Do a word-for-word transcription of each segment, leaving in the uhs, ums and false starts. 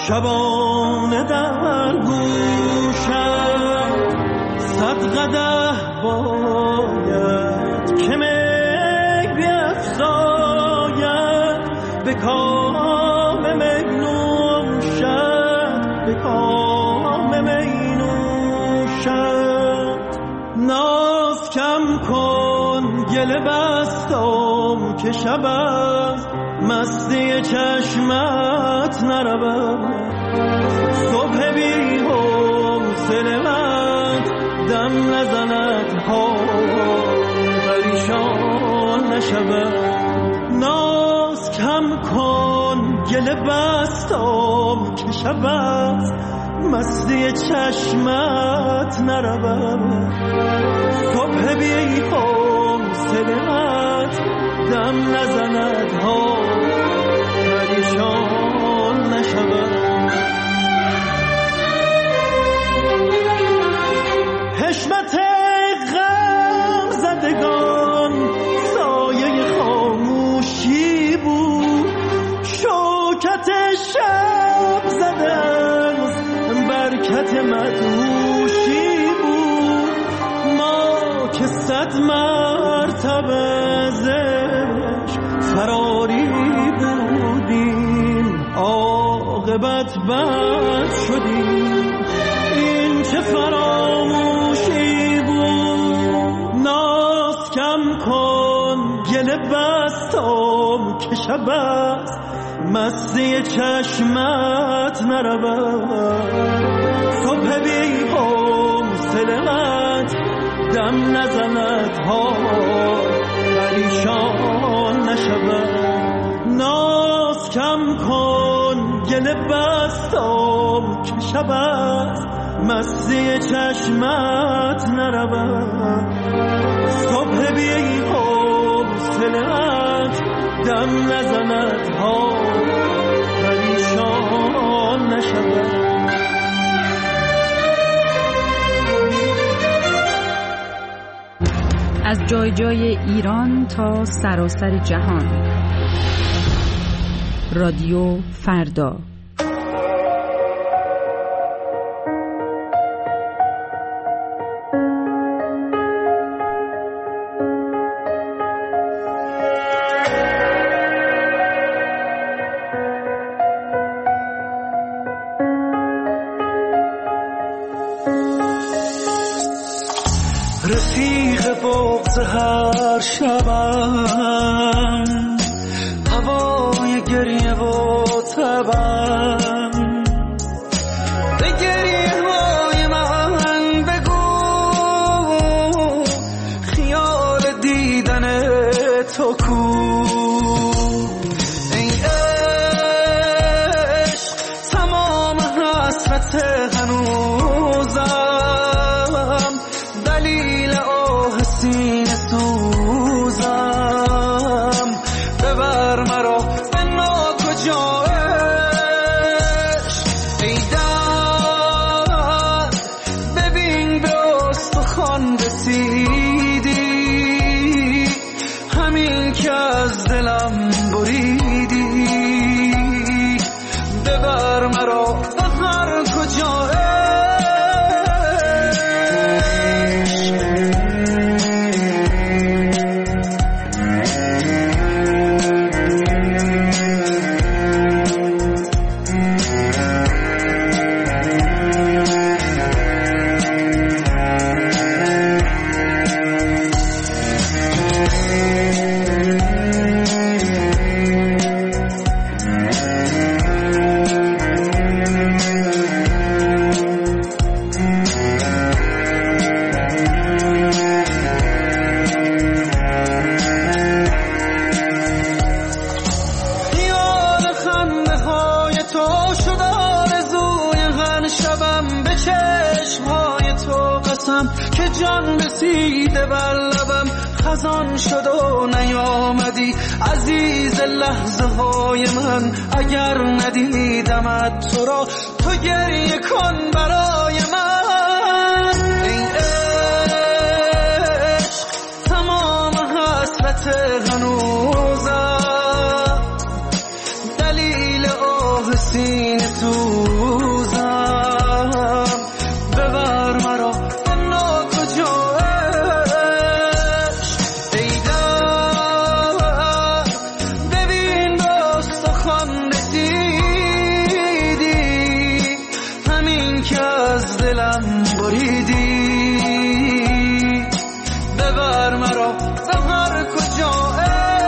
شبانه در گوشم صد قدح باید که می بیفزاید به کام می نوشد به کام می نوشد. ناز کم کن گله بستم که شب از مستی چشمت نرود. صبح بی حوصله‌ات دم نزند ها پریشان نشود. ناز کم کن گله بستم که شب از مستی چشمت نرود. صبح بی حوصله‌ات دم نزند ها پریشان نشود. حشمت غم زدگان سایه خاموشی بود. شوکت شب زدن برکت مدهوشی بود. ما که صد مرتبه زش فراری بودیم عاقبت بد شدیم. این چه فراموشی بود. ناز کم کن گله بستم که شب است مستی چشمت نرود. صبح بی حوصله‌ات دم نزند ها پریشان نشود. ناز کم کن گله بستم که شب است مستی چشمت نرود. صبح بی حوصله‌ات دم نزند ها پریشان نشود. از جای جای ایران تا سراسر جهان. رادیو فردا. رفیق بغض هر شبم هوای گریه و تبم. به گریه های من بگو خیال دیدن تو کو. ای عشق تمام حسرت هنوزم دلیل آه سینه سوزم. ببر مرا به ناکجا عشق. ای درد ببین به استخوان رسیدی همین که از دلم بریدی. ببر مرا به هر کجا که جان رسیده بر لبم خزان شد و نیامدی عزیز لحظه های من. اگر ندیدمت تو را تو گریه کن برای من. ای عشق تمام حسرت هنوزم دلیل آه سینه سوزم، ببر مرا به ناکجاش. ای در ببین راست خان رسیدی، همین که از دلم بریدی، ببر مرا به هر کجاش.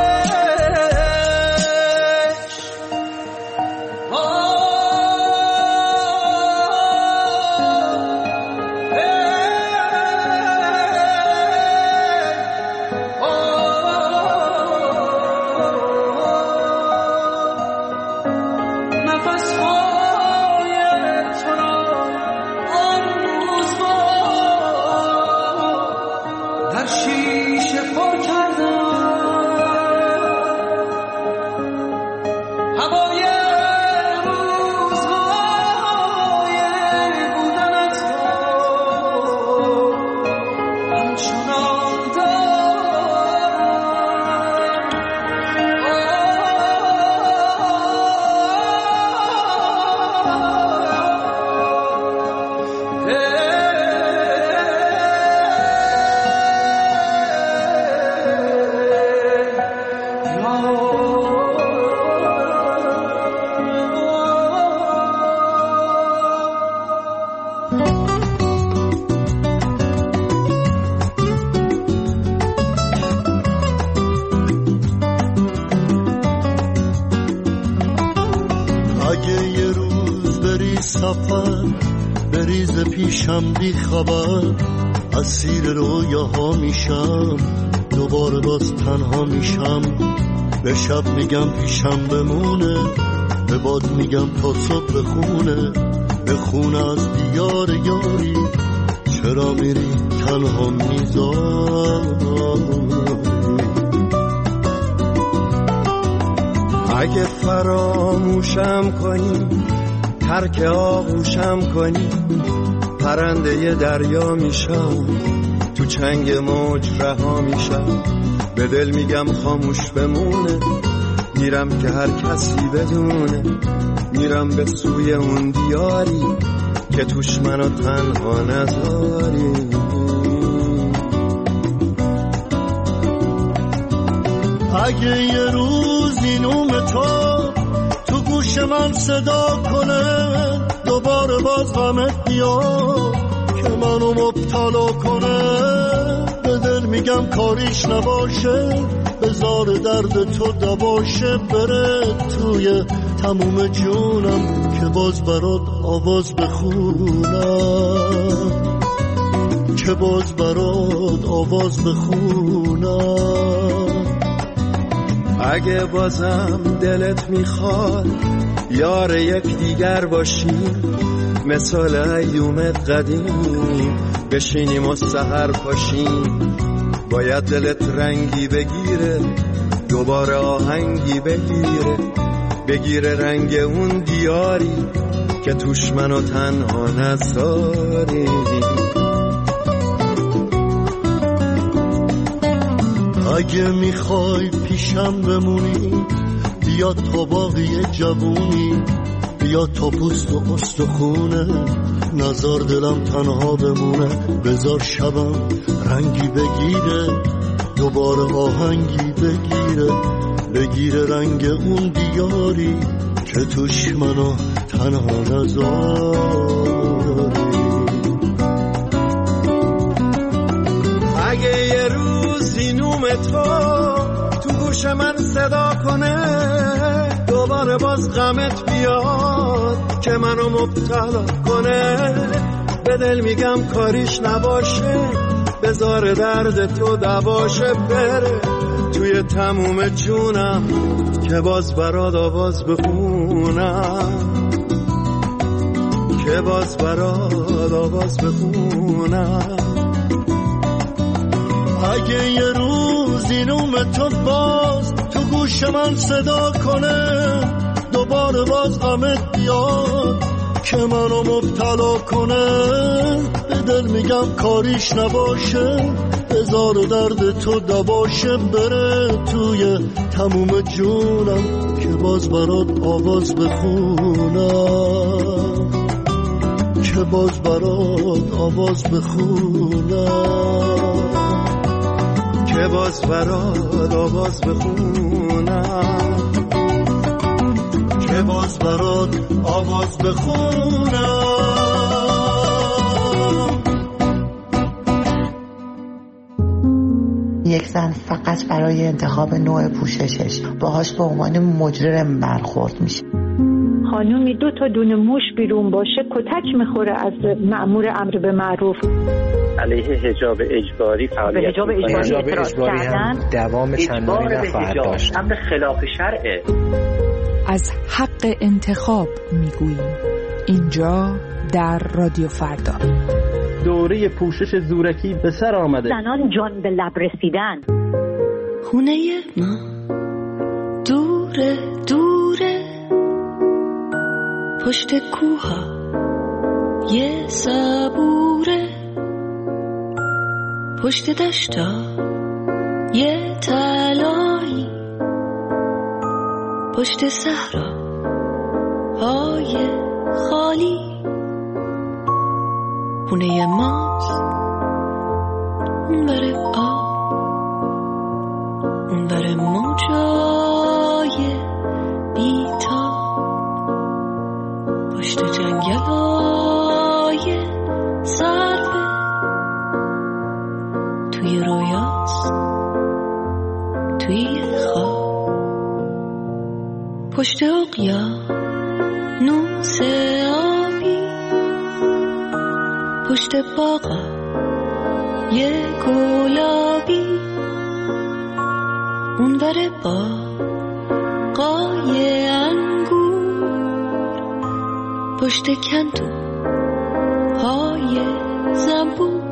سفر بریز پیشم بی خبر، اسیر رویاها میشم، دوباره باز تنها میشم. به شب میگم پیشم بمونه، به باد میگم تا صبح بخونه، به خونه از دیار یاری، چرا میری تنها میذاری. اگه فراموشم کنی، ترک آغوشم کنی، پرنده دریا میشم، تو چنگ موج رها میشم. به دل میگم خاموش بمونه، میرم که هر کسی بدونه، میرم به سوی اون دیاری که توش منو تنها نذاری. اگه یه روز این نوم تو تو گوش من صدا کنه، دوباره باز غمت بیاد که منو مبتلا کنه، به دل میگم کاریش نباشه، بذار درد تو دباشه، بره توی تموم جونم که باز برات آواز بخونم، که باز برات آواز بخونم. اگه بازم دلت میخواد یار یک دیگر باشیم، مثال ایومت قدیم بشینیم و سحر پاشیم. باید دلت رنگی بگیره، دوباره آهنگی بگیره، بگیره رنگ اون دیاری که توش منو تنها نذاری. اگه میخوای پیشم بمونی، بیا تا باقی جوونی، بیا تا پوست و استخونه، نزار دلم تنها بمونه، بذار شبم رنگی بگیره، دوباره آهنگی بگیره، بگیره رنگ اون دیاری که توش منو تنها نذاری. اگه یه روزی نوم تو تو گوش من صدا کنه، دوباره باز غمت بیاد که منو مبتلا کنه، به دل میگم کاریش نباشه، بذار درد تو دواشه، بره توی تموم جونم که باز برات آواز بخونم، که باز برات آواز بخونم. اگه یه روز این نوم تو باز تو گوش من صدا کنه، دوباره باز غمت بیاد که منو مبتلا کنه. به دل میگم کاریش نباشه، هزار درد تو دواشه. بره توی تموم جونم که باز برات آواز بخونم، که باز برات آواز بخونم، که باز برات آواز بخونم، که باز برات آواز بخونم. یک زن فقط برای انتخاب نوع پوششش باهاش به عنوان مجرم برخورد میشه. خانومی دو تا دونه موش بیرون باشه کتک میخوره از مأمور امر به معروف. علیه حجاب اجباری فعالیت حجاب اجباری اعتراض کردن، دوام چندانی نخواهد داشت. امر خلاف شرعه. از حق انتخاب میگوییم اینجا در رادیو فردا. دوره پوشش زورکی به سر آمده. زنان جان به لب رسیدن. خونه ما دوره دوره، پشت کوها یه صبوره، پشت دشتا یه تلایی، پشت صحرا های خالی. خونه ماست اون بره آب، اون بره موجای بیتا، پشت جنگل های سربه، توی رویاست توی خواب، پشت اقیا نوس آبی، پشت باغا یه گلابی، اون بره با قای انگور، پشت کندو های زنبور.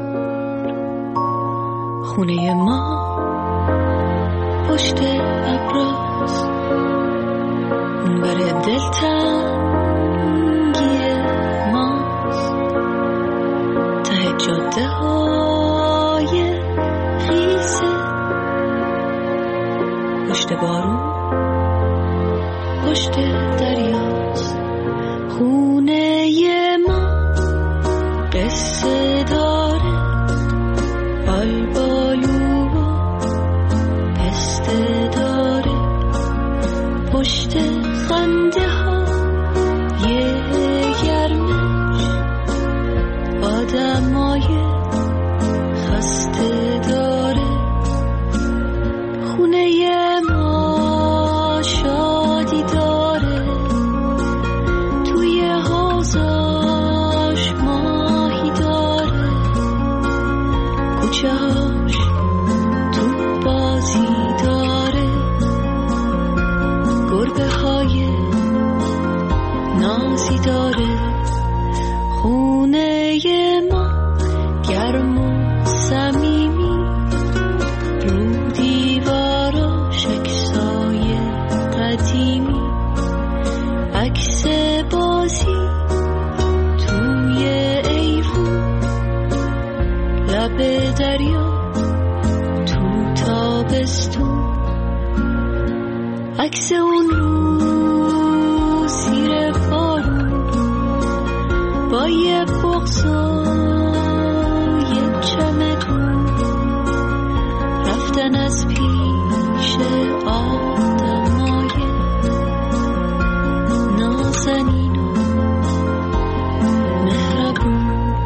خونه ما پشت ابراز، اون بره دلتنگی ماست، ته جاده های خیسه، پشت بارون پشت دریاست. خونه ما قصه داره، بالبالو و پسته داره، پشت خنده ها یه گرمش، آدمای خسته داره. خونه ما شادی داره، توی حوضاش ماهی داره، کوچه هاش تو بازی داره، گربه های نازی داره. خونه ما گرم و صمیمی، رو دیواراش عکسای قدیمی، عکس بازی توی ایوون، لب دریا تو تابستون، عکس اون رو زیر بارون با یه بغض و یه چمدون، رفتن از پیش آدمای نازنین و مهربون.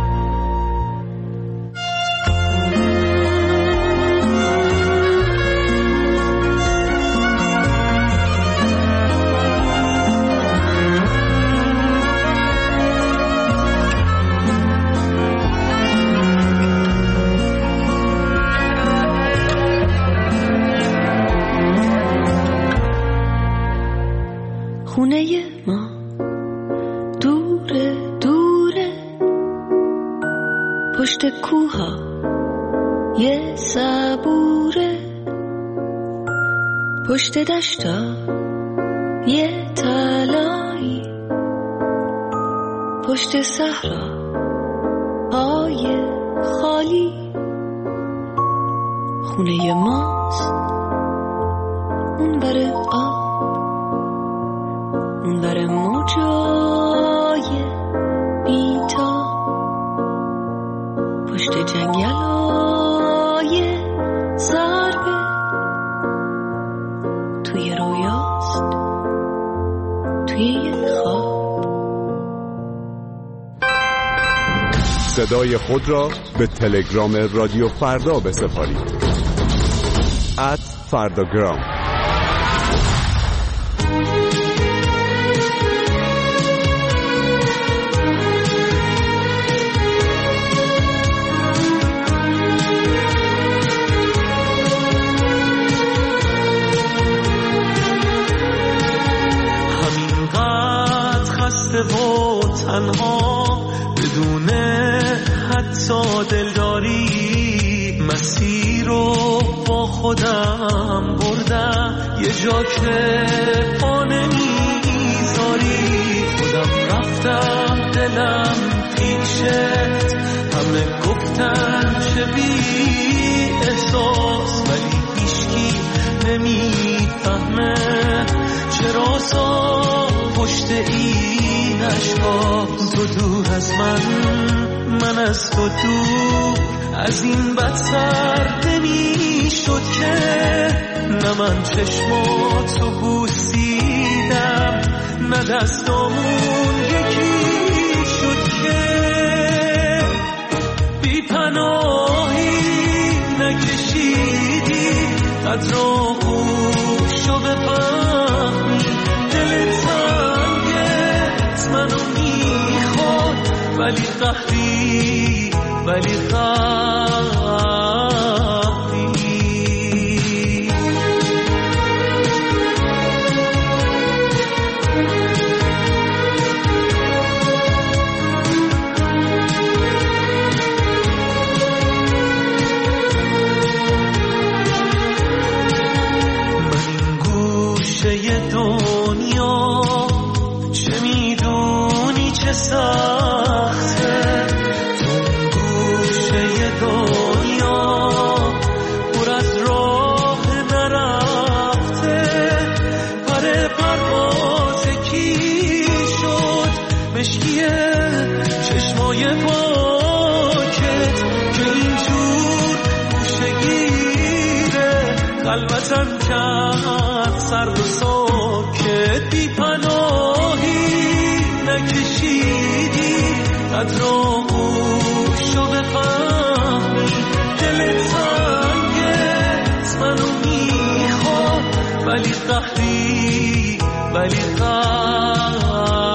خونه ما دوره دوره، پشت کوها یه صبوره، پشت دشتا یه تلایی، پشت صحرا های خالی خونه ماست، اون بر آب، اون بر موجای بیتا، پشت جنگلای ضربه توی رویاست، توی یک خواب. صدای خود را به تلگرام رادیو فردا بسپارید. ات فرداگرام. همینقدر خسته و تنها بدون حتی دلداری، مسیر رو با خودم بردم یه جا که پا نمیذاری. خودم رفتم دلم پیشت، همه گفتن چه بی احساس، ولی هیچکی نمیفهمه چرا سا پشت این اشکا. تو دور از من، من از تو دور، از این بدتر نمی شد که نه من چشماتو بوسیدم نه دستامون یکی شد که بی پناهی نکشیدی قدر آغوشو بفهمی. دل تنگت منو میخواد ولی قهری ولی قهری. من این گوشه دنیا چه میدونی چه سخته، دنیا پر از راه نرفته، پر پرواز کی شد مشکیه چشمای پاکت که اینجور گوشگیره قلبتم کرد سرد و ساکت. بی پناهی نکشیدی قدر آغوشو بفهمی. دل تنگت منو میخواد ولی قهری ولی قهری.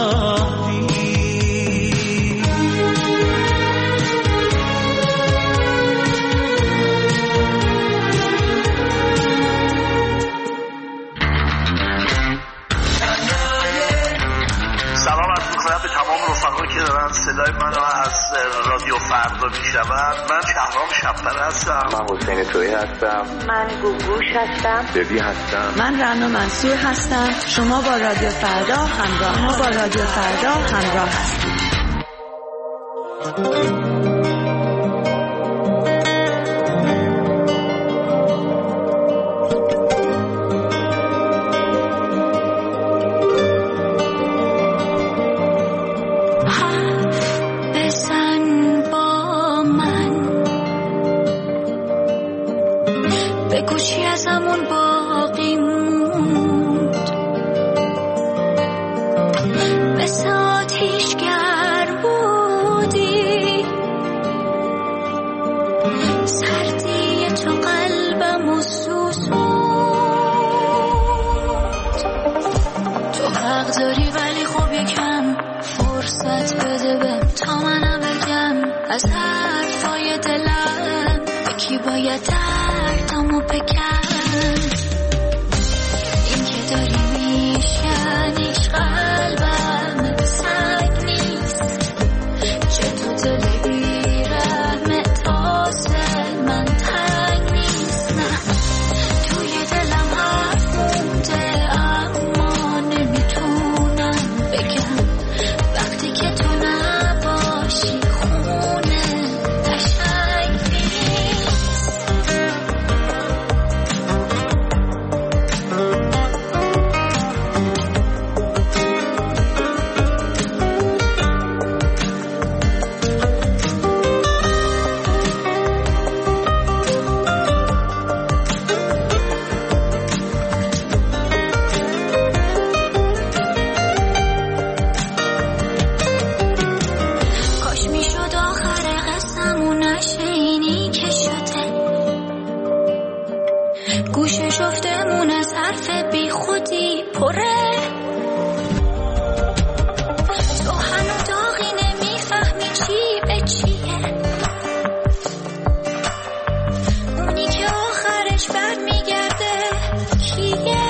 سلام عرض می‌کنم به تمام رفقایی که دارن صدای منو از رادیو فردا میشنون. من شهرام شب‌پر هستم. من حسین تویی هستم. من گوگوش هستم. ببی هستم. من رنا منصور هستم. شما با رادیو فردا همراه ما با رادیو فردا همراه هستید. از حرفای دلم یکی باید دردمو بگم. این که داری میشنیش قلبم سنگ نیست، چه تو دل بیرم تاسل من تنگ نیست. نه توی دلم حرف مونده اما نمیتونم بگم وقتی که تو حرف بی خودی پره. تو هنو داغی نمیفهمی چی به چیه، اونی که آخرش بر میگرده کیه؟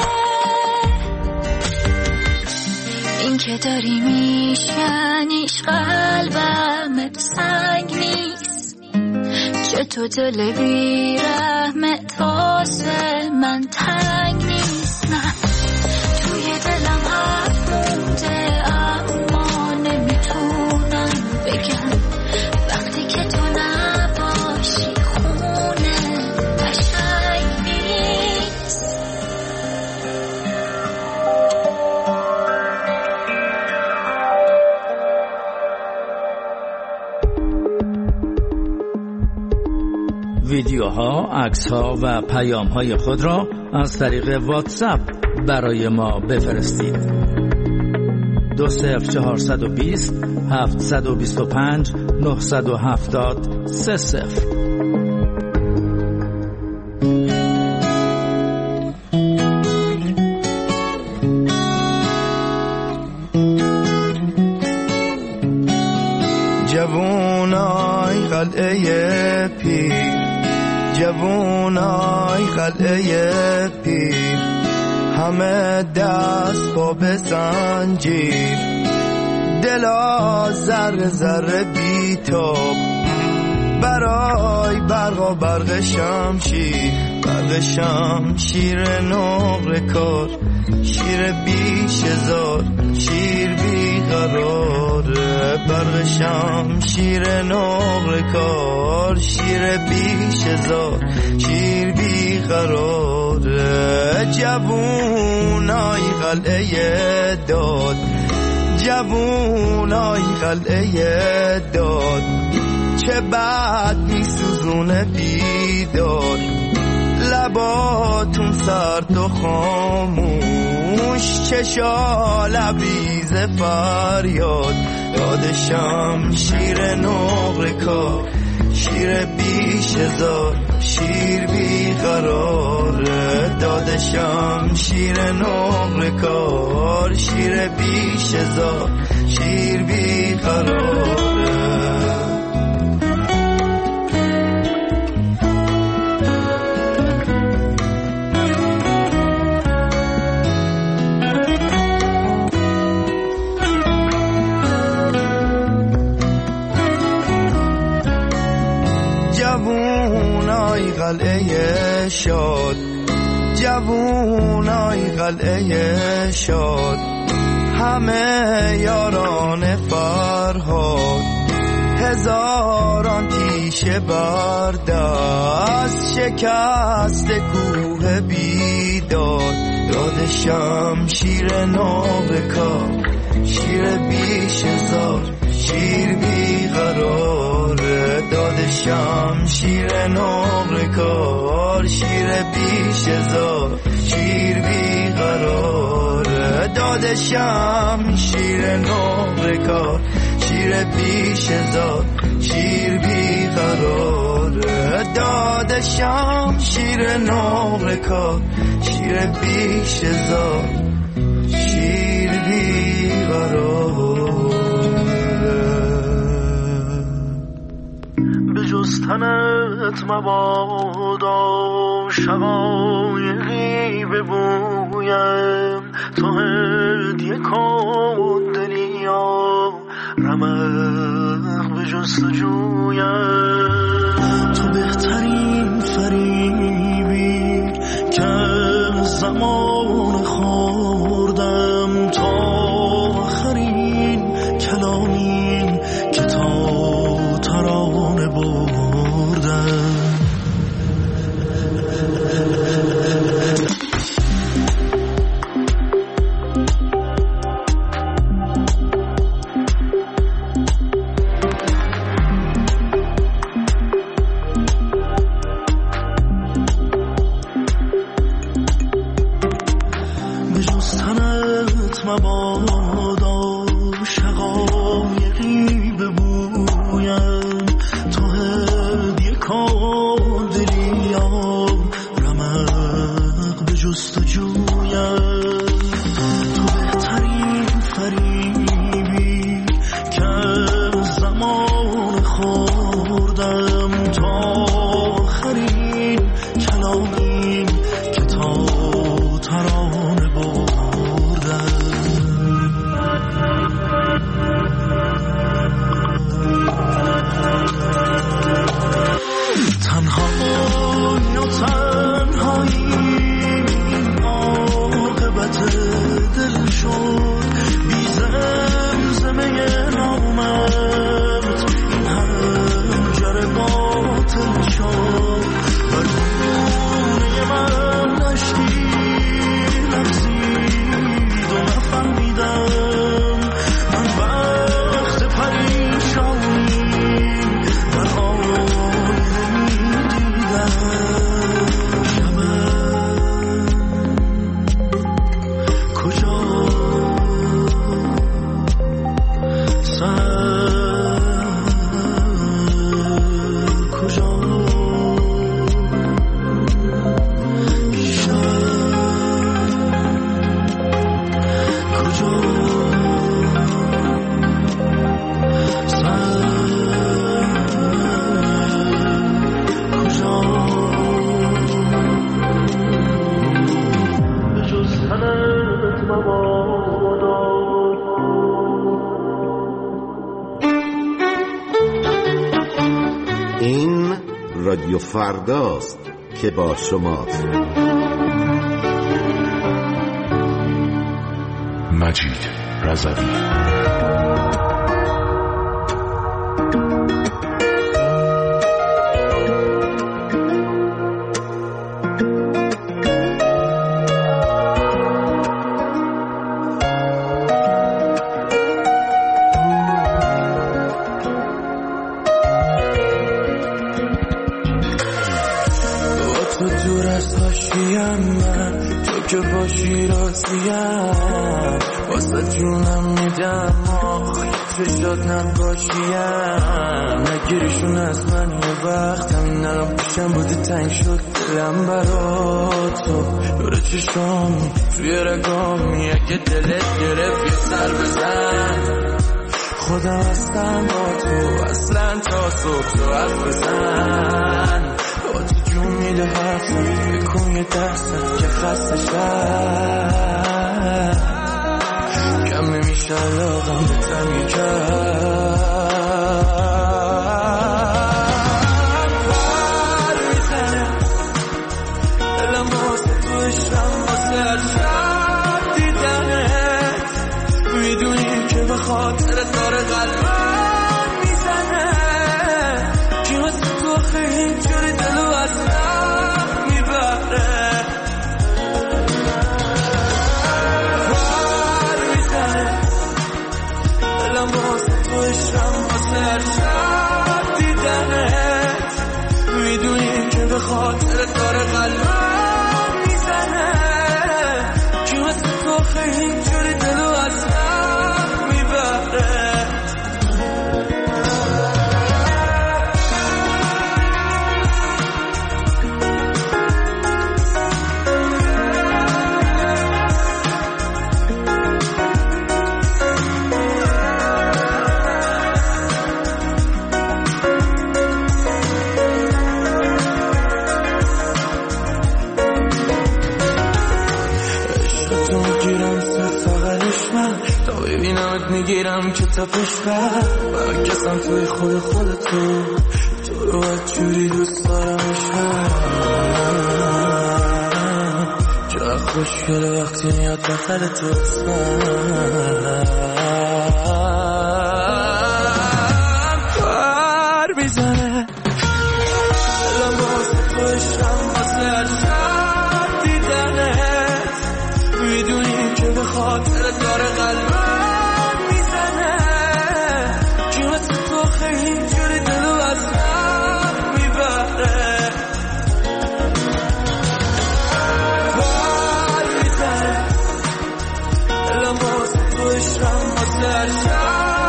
این که داری میشنیش قلبم سنگ نیست، چه تو دل بی رحمت واسه من تنگ نیست. نه توی دلم حرف مونده اما نمیتونم بگم، وقتی که تو نباشی خونه قشنگ نیست. ویدیوها، عکس‌ها و پیام‌های خود را از طریق واتساپ برای ما بفرستید. دو صفر چهارصد و بیست هفتصد و بیست و پنج نهصد و هفتاد سه صفر. جوونای قلعه پیر، جوونای قلعه پیر، همه دست با بزنجیر، دلا ذره ذره بیتاب، برای برق و برق شمشیر، برق شمشیر نقره کار، شیر بیش هزار، شیر بیقراره، برق شمشیر نقره کار، شیر بیش هزار، شیر بیقراره. جوونای قلعه داد، جوونای قلعه داد، چه بد میسوزونه بیداد، لباتون سرد و خاموش، چشا لبریز فریاد، یاد شمشیر نقره کار، شیر بیش هزار، شیر بیقراره، داد شمشیر نقره کار، شیر بیش هزار، شیر بیقراره. جوونای قلعه شاد، جوونای قلعه شاد، همه یاران فرهاد، هزاران تیشه بردست، شکست کوه بیداد، داد شمشیر نقره کار، شیر بیش هزار، شیر بیقراره، داد شمشیر نقره کار، شیر بیش هزار، شیر بیقراره، داد شمشیر نقره کار، شیر بیش هزار، شیر بیقراره، داد شمشیر نقره کار، شیر بیش هزار، شیر بیقراره. به جز تنت مبادا شقایقی ببویم، تو هدیه کن دنیا رمق به جستجویم، تو بهترین فریبی که زمان خوردم، تا آخرین کلامی که تا ترانه بردم. به جز تنت مبادا شقایقی ببویم، تو هدیه کن دلیا رمق به جستجو تو بهترین فریبی که زمان خوردم تا آخرین کلامی که تا ترانه بردم تنهایی و تنهایی عاقبت دل شد بی زمزمه نامت این هنجر باطل شد بر خونه من نشتی لرزید و نفهمیدم من وقت پریشانی من آینه میدیدم کجا این رادیو فرداست که با شماست. مجید رضوی. که باشی راضیم واسه جونم میدم چشات نقاشیم نگیریشون از من یه وقتم این الان پیشم بودی تنگ شد دلم برا تو دور چشام توی رگامی اگه دلت گرفت یه سر بزن خودم هستم با تو اصلا تا صبح تو حرف بزن با تو جون میده حرف بکن یه درست که خسته شد کم نمیشه علاقم به تنگی کرد پر میزنه دلم واسه تو عشقم واسه هر شب دیدنت میدونی که به خاطر داره قلبم میزنه کی واسه تو خیلی اینجوری دلو از من میبره پر میزنه دلم واسه تو عشقم واسه هر شب دیدنت میدونی که به خاطر داره قلبم میزنه کی واسه تو خیلی اینجوری دلو از من میبره میگیرم که تپش بر برکسم توی خود خودتو تو رو جوری دوست دارمشم چرا خوشگله وقتی میاد بخل تو اسمم پر میزنه دلم واسه تو عشقم واسه هر شب دیدنت میدونی که به خاطر داره قلبم خیلی جوری دلو از من میبره پر میزنه دلم واسه تو عشقم واسه هر شب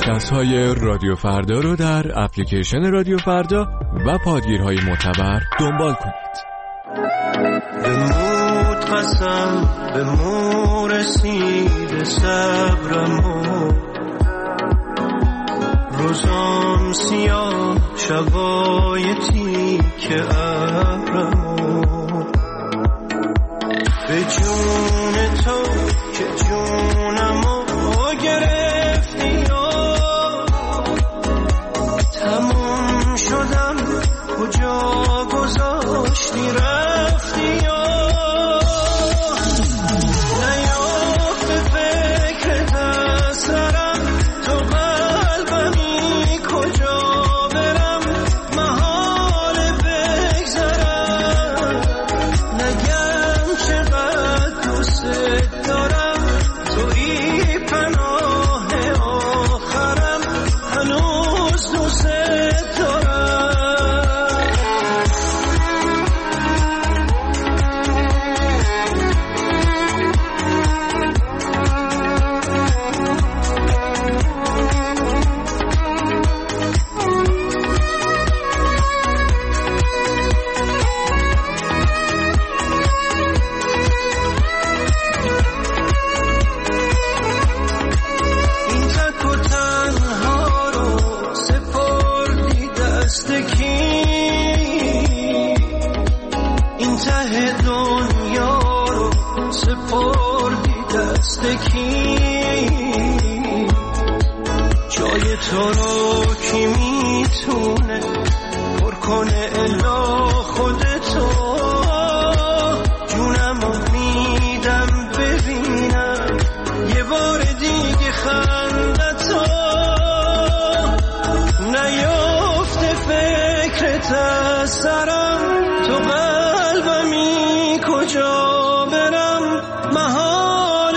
پادکست های رادیو فردا رو در اپلیکیشن رادیو فردا و پادگیرهای معتبر دنبال کنید. بمود قسم به مو رسید صبرمو، روزام سیاه شبای تیک ابرمو، به جون تو که جونمو گرفتی و تموم شدم کجا گذاشتی رفتی و نیافت فکرت از سرم تو قلبمی کجا برم محال بگذرم نگم چقدر دوست دارم توی پناه آخرم هنوز دوست دارم. جای تو رو کی میتونه پر کنه الا خودتو، جونمو میدم ببینم یه بار دیگه خندتو، نیافته فکرت از سرم تو قلبمی کجا برم محال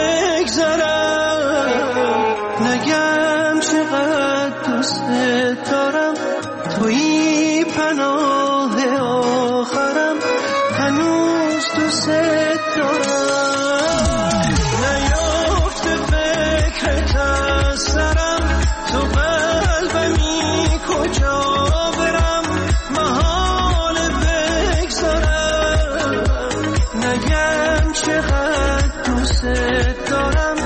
بگذرم نگم چقدر دوست دارم توی پناه آخرم هنوز دوست دارم نیافته فکرت از سرم تو قلبمی کجا برم محال بگذرم نگم چقدر دوست دارم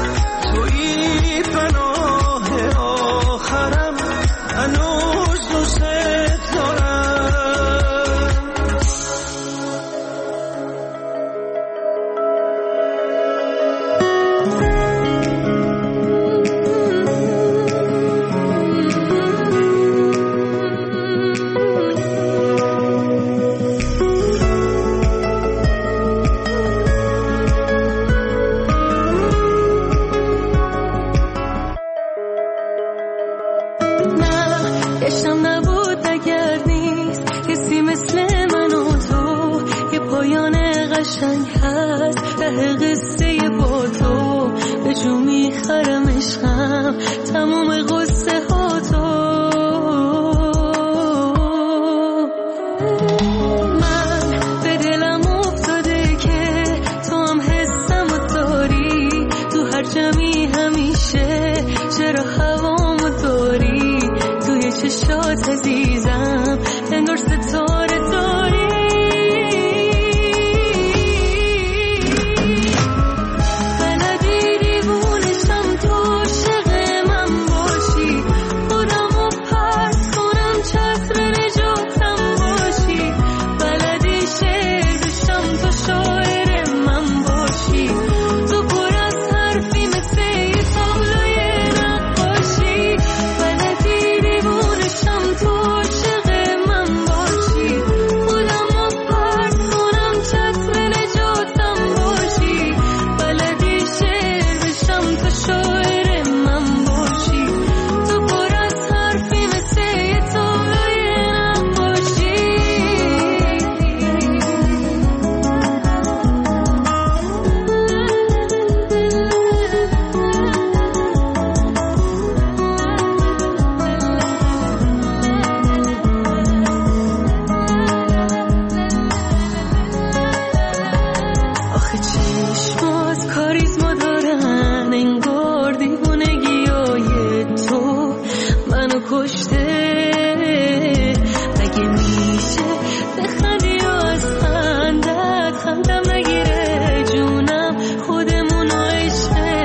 توی پناه آخرم هنوز دوست دارم. کاریزما دارن انگار دیوونگی های تو کشته. مگه میشه بخندی و از خندت خندم نگیره جونم خودمونو عشقه.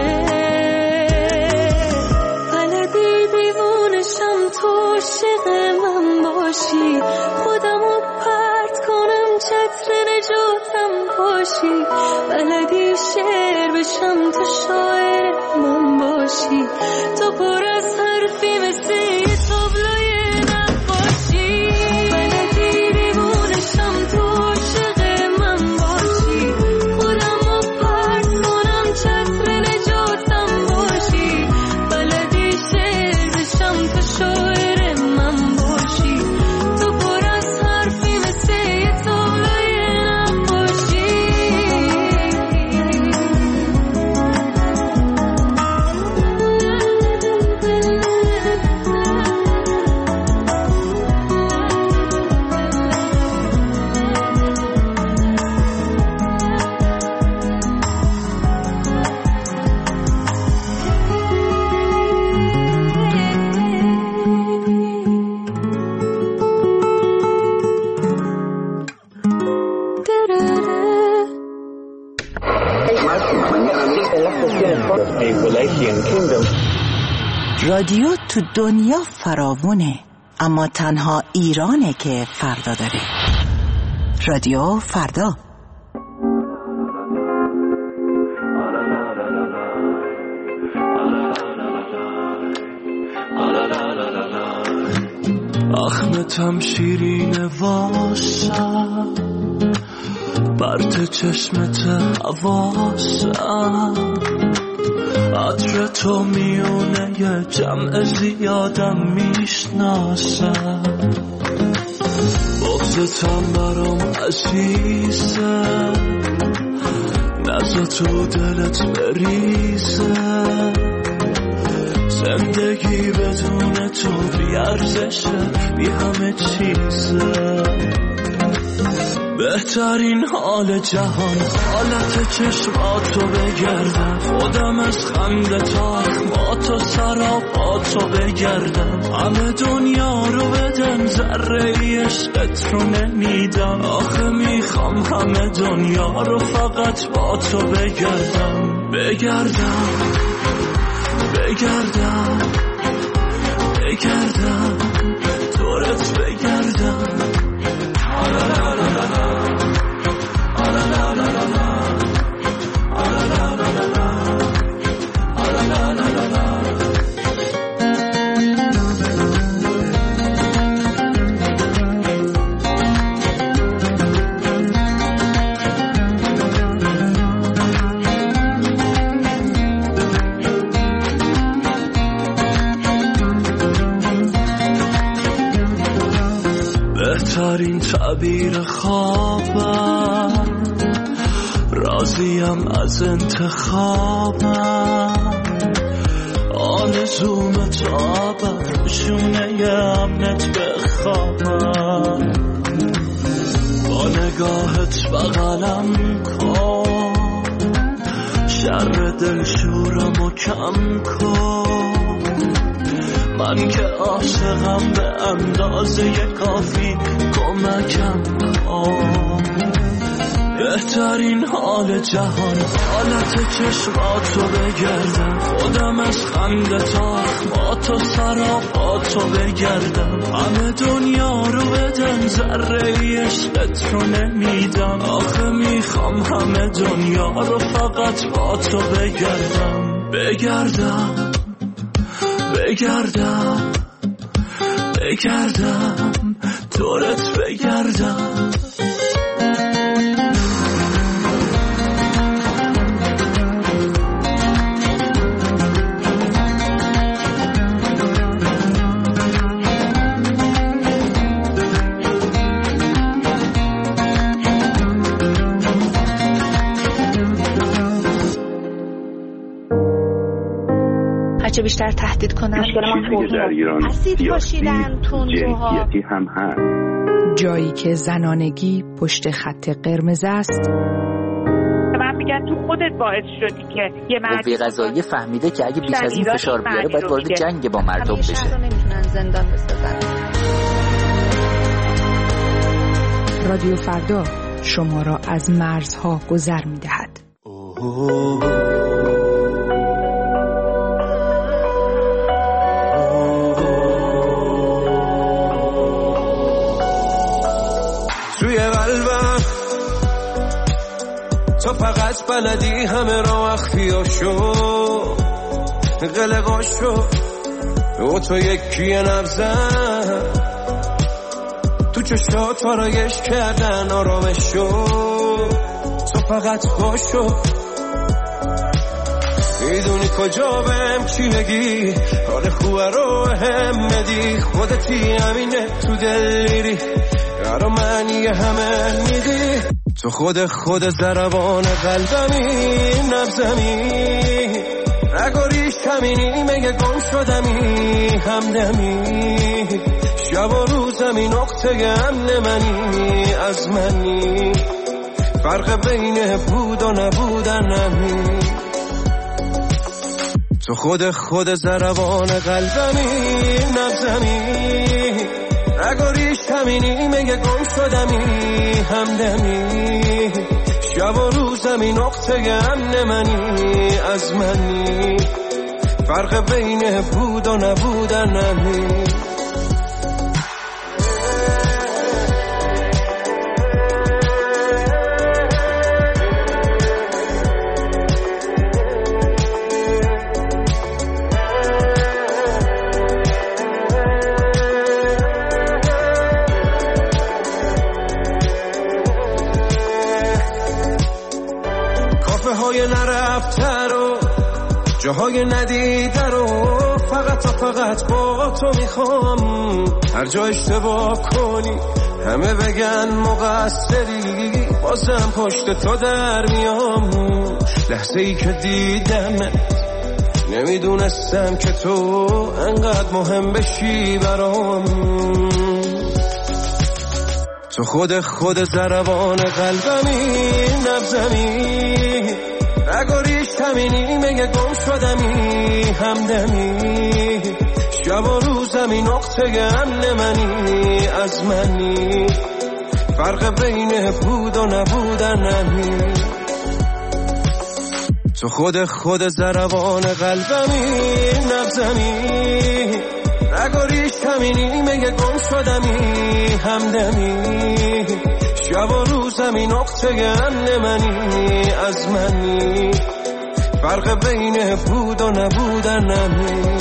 بلدی دیوونشم تو عاشق من باشی، خودمو پرت کنم چتر نجاتم باشی. بلدی شعر بشم تو شاعر من باشی، تو پر از حرفی مثل یه تابلوی نقاشی. بلدی دیوونشم تو عاشق من باشی، خودمو پرت کنم چتر نجاتم باشی. بلدی شعر بشم تو شاعر من باشی، تو پر از حرفی مثل یه تابلوی نقاشی. رادیو تو دنیا فراوونه، اما تنها ایرانه که فردا داره. رادیو فردا. اخمتم شیرین واسم، برت چشمت حواسم، عطر تو میونه یه جمع زیادم میشناسم. بغضتم برام عزیزه، نزا تو دلت بریزه. زندگی بدون تو بی ارزشه، بی همه چیزه. بهترین حال جهان حالت چشماتو بگردم، خودم از خنده تا اخماتو سراپاتو بگردم. همه دنیا رو بدن ذره ای عشقت رو نمیدم، آخه میخوام همه دنیا رو فقط با تو بگردم. بگردم بگردم بگردم دورت بگردم. بهترین تعبیر خوابم، راضیم از انتخابم. آرزوم تابم شونه امنت بخوابم. با نگاهت بغلم کن، شر دلشورمو کم کن. من که عاشقم به اندازه کافی کمکم کن. بهترین حال جهان حالت چشماتو بگردم، خودم از خنده تا اخماتو سراپاتو بگردم. همه دنیا رو بدن ذره ای عشقت رو نمیدم، آخه میخوام همه دنیا رو فقط با تو بگردم. بگردم بگردم بگردم دورت بگردم. هرچه بیشتر تهدید کنن در ایران اسید پاشیدن تندروها هم هست. جایی که زنانگی پشت خط قرمز است. من میگن تو خودت باعث شدی که یه مرد قوه قضاییه فهمیده که اگه بیش از این فشار بیاره باید وارد جنگ با مردم بشه. شهر رو نمیتونن زندان بسازن. رادیو فردا شما را از مرزها گذر می‌دهد. توی قلبم تو فقط بلدی همه را اخفیاشو قلقاشو و تو یکی نبزن تو چشات آرایش کردن آرامشو تو فقط باشو میدونی کجا بهم چی بگی حال خوبه رو هم بدی خودتی همینه تو دل میری قرار معنی همه میدی تو خود خود ضربان قلبمی نبزمی نگاریش همینی مگه گم شدمی همدمی شب و روزمی نقطه امن منی از منی فرق بین بود و نبودنمی تو خود خود ضربان قلبمی نبزمی نگاریش همینی مگه گم شدمی همدمی شب و روزمی نقطه امن منی از منی فرق بین بود و نبودنمی نرفته رو جاهای ندیده رو فقط و فقط با تو میخوام هر جا اشتباه کنی همه بگن مقصری بازم پشت تو در میام لحظه ای که دیدم نمیدونستم که تو انقدر مهم بشی برام تو خود خود ضربان قلبمی نبزمی نگاریش همینی مگه گم شدمی همدمی شب و روزمی نقطه امن منی از منی فرق بین بود و نبودنمی تو خود خود ضربان قلبمی نبزمی نگاریش همینی مگه گم شدمی همدمی شب و روزمی نقطه امن منی از منی فرق بین بود و نبودنمی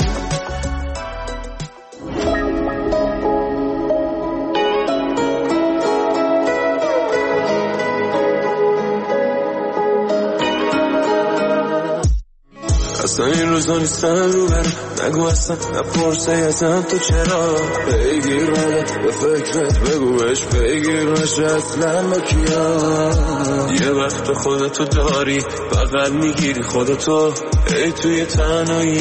اصلا این روزا نیستن رو برم نگو اصلا نپرسه ازم تو چرا بگیر حالت به فکرت بگو بهش بگیر نشه اصلا با کیا یه وقت خودتو داری بغل میگیری خودتو ای توی تنهایی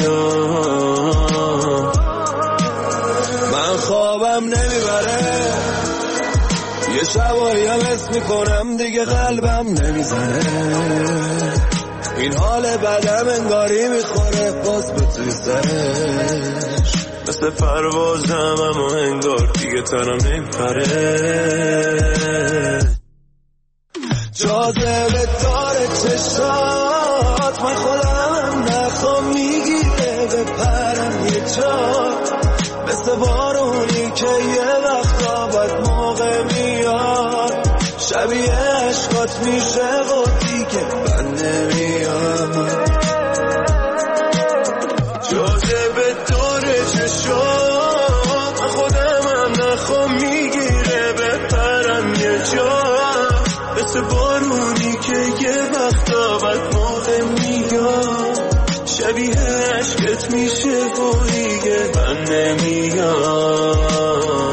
من خوابم نمیبره یه شبایی هم حس میکنم دیگه قلبم نمیزنه این حال بدم انگاری میخوره باز به توی سرش مثل پروازم اما انگار دیگه تنم نمیپره جاذبه داره چشات من خودم نخوام میگیره به پرم یه جا مثل بارونی که یه وقتا باید موقع میاد شبیه عشقات میشه و دیگه من نمیام جاذبه داره چشات من خودم هم نخوام میگیره به پرم یه جا مثل بارونی که یه وقتا باید موقع میاد شبیه عشقت میشه و دیگه من نمیام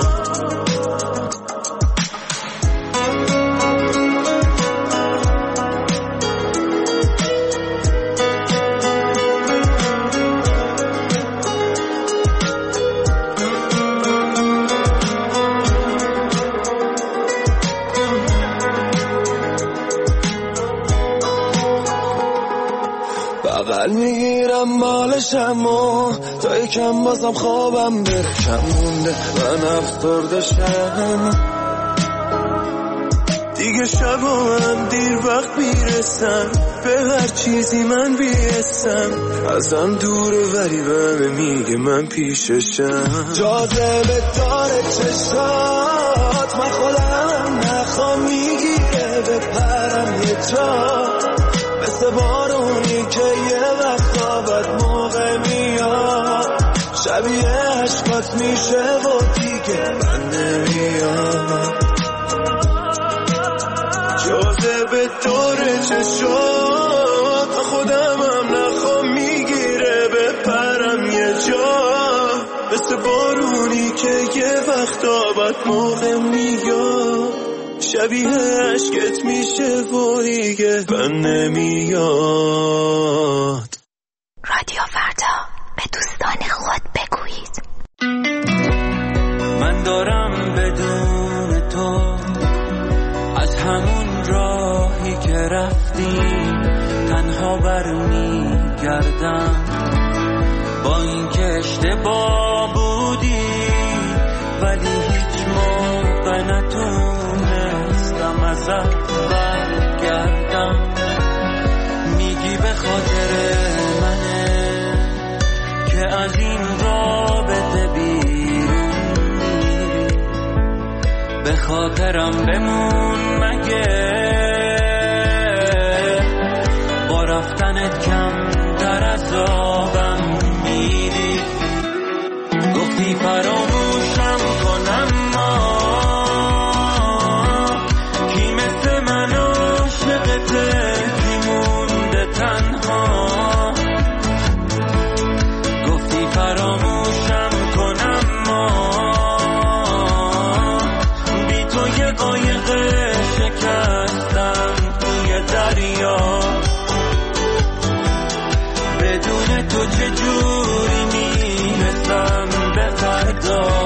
بغل میگیرم مالشم و تا یکم بازم خوابم بره کم مونده من افسردشم دیگه شب و من دیر وقت میرسم به هر چیزی من بیستم ازم دوره ولی به میگه من پیششم جاذبه داره چشات من خودم نخوام میگیره به پرم یه جا مثل بارونی که یه وقتا بد موقع میاد شبیه عشقات میشه و دیگه من نمیاد جاذبه داره چشات خودم هم نخوام میگیره به پرم یه جا مثل بارونی که یه وقتا بد موقع میاد شبیه عشقت میشه و دیگه من نمیاد. رادیو فردا به دوستان خود بگویید من دارم بدون تو از همون راهی که رفتیم تنها برمیگردم با این که اشتباه بودی ولی هیچ موقع نتونستم ازت برگردم میگی به خاطر منه که از این رابطه بیرون میری به خاطرم بمون مگه با رفتنت کم در عذابم میری گفتی فراموشم کنم ما کی مثل من عاشقته کی مونده تنها گفتی فراموشم کنم ما بی تو یه قایق شکستم توی دریا بدون تو چجوری میرسم به فردا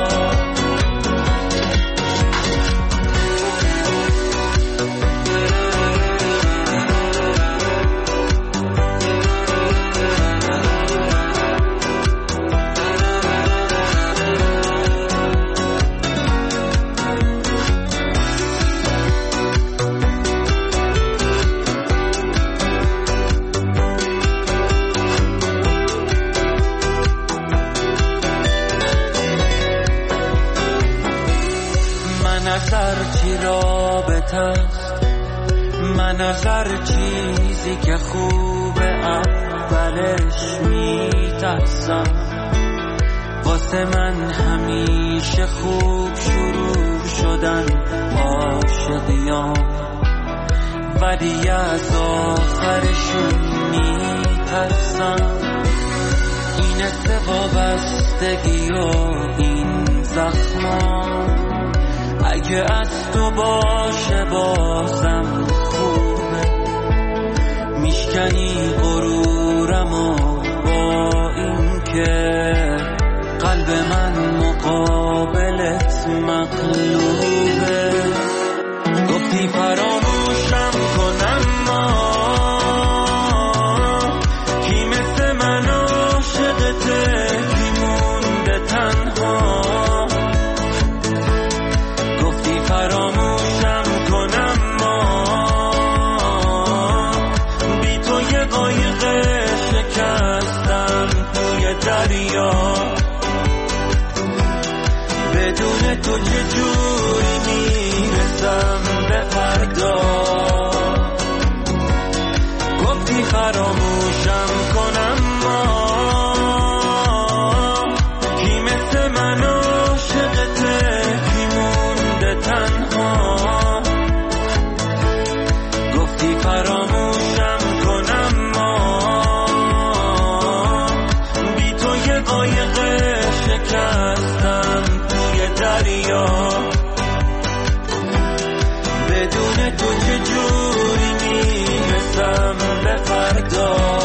من از هر چیزی که خوبه اولش میترسم واسه من همیشه خوب شروع شدن عاشقیام ولی از آخرشون میترسم این وابستگی و این زخمام اگه از تو باشه بازم خوبه میشکنی غرورم و با این که قلب من مقابلت مغلوبه گفتی فراموشم کنم ما کی مثل من عاشقته کی مونده تنها فراموشم کنم ما بی تو یه قایق شکستم توی دریا بدون تو چجوری میرسم به فردا گفتی فراموشم کنم ما کی مثل من عاشقته تنها گفتی فراموشم کنم ما بی تو یه قایق شکستم توی دریا بدون تو چجوری میرسم به فردا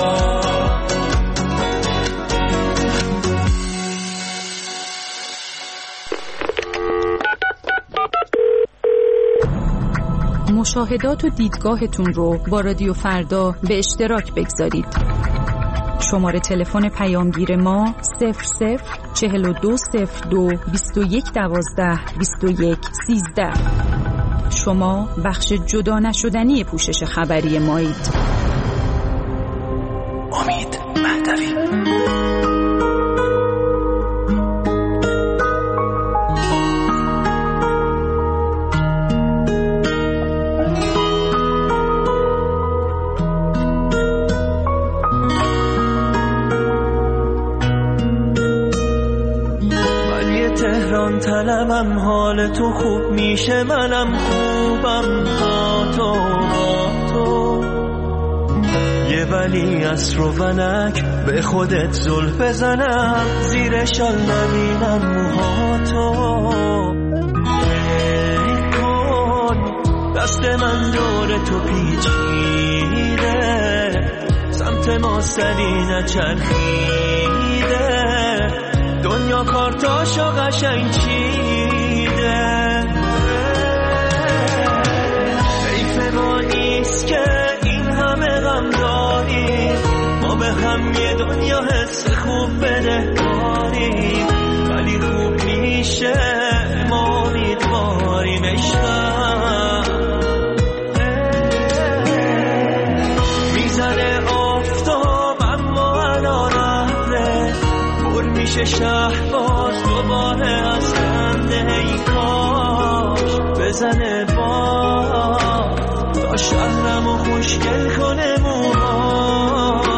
مشاهدات و دیدگاهتون رو با رادیو فردا به اشتراک بگذارید. شماره تلفن پیامگیر ما صفر صفر چهل و دو صفر دو بیست و یک دوازده بیست و یک سیزده. شما بخش جدا نشدنی پوشش خبری مایید. امید مهدوی. طلبم حال تو خوب میشه، منم خوبم با تو با تو. یه ولی عصر و ونک به خودت زلف بزنم، زیر شال نبینم موهاتو. ای کن دست من دور تو پیچیده، سمت ما سری نچرخیده، دنیا کارتاشو قشنگ چیده. حیف ما نیست که این همه غم داریم، ما به هم یه دنیا حس خوب بدهکاریم، ولی خوب میشه ما امیدواریم عشقم. میزنه آفتاب اما الان رفته، پر میشه شهر باز دوباره از خنده. ای کاش بزنه باز تا شهرمو خوشگل کنه موهاش.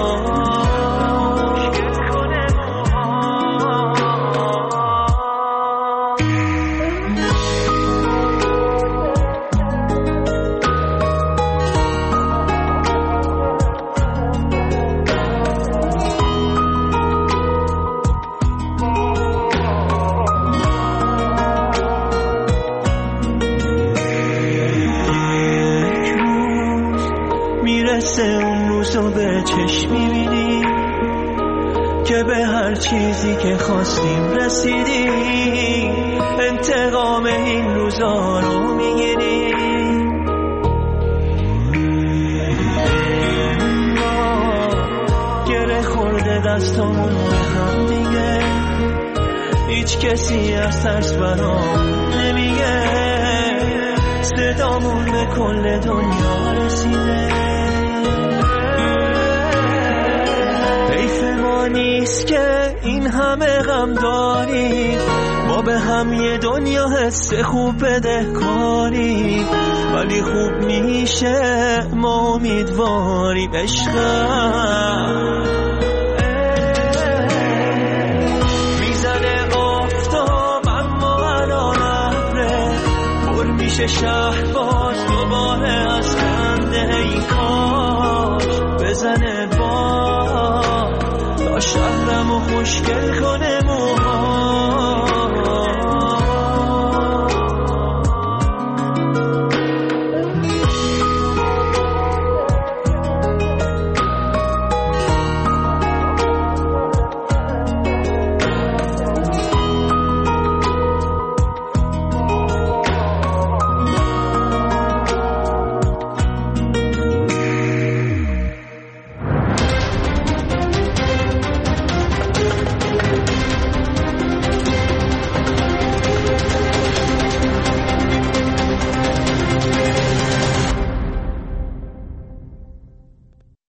اون روزو به چشم میبینی که به هر چیزی که خواستیم رسیدی، انتقام این روزا رو میگیری. گره خورده دستامون به هم دیگه، هیچ کسی از ترس برام نمیگه، صدامون به کل دنیا رسیده. حیف ما نیست که این همه غم داریم، ما به هم یه دنیا حس خوب بدهکاریم، ولی خوب میشه ما امیدواریم عشقم. میزنه آفتاب اما الان ابره، پر میشه شهر باز دوباره از خنده. ای